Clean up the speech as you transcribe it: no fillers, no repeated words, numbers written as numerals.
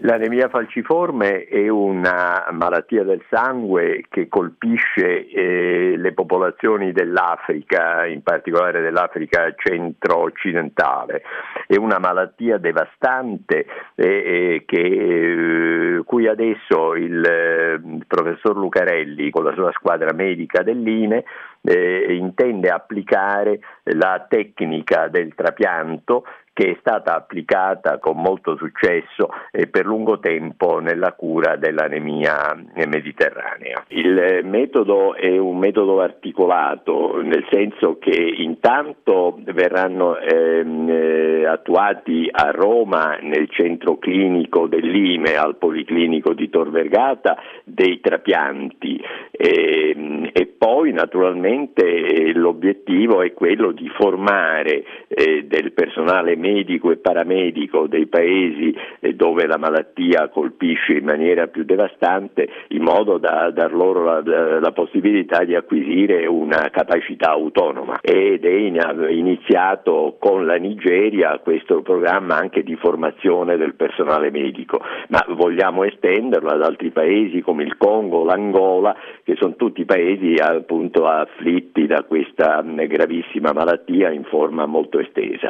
L'anemia falciforme è una malattia del sangue che colpisce le popolazioni dell'Africa, in particolare dell'Africa centro-occidentale. È una malattia devastante cui adesso il professor Lucarelli, con la sua squadra medica dell'INE, intende applicare la tecnica del trapianto, che è stata applicata con molto successo e per lungo tempo nella cura dell'anemia mediterranea. Il metodo è un metodo articolato, nel senso che intanto verranno attuati a Roma, nel centro clinico dell'IME, al Policlinico di Tor Vergata, dei trapianti e poi naturalmente l'obiettivo è quello di formare del personale medico e paramedico dei paesi dove la malattia colpisce in maniera più devastante, in modo da dar loro la possibilità di acquisire una capacità autonoma. Ed è iniziato con la Nigeria questo programma anche di formazione del personale medico, ma vogliamo estenderlo ad altri paesi come il Congo, l'Angola, che sono tutti paesi appunto afflitti da questa gravissima malattia in forma molto estesa.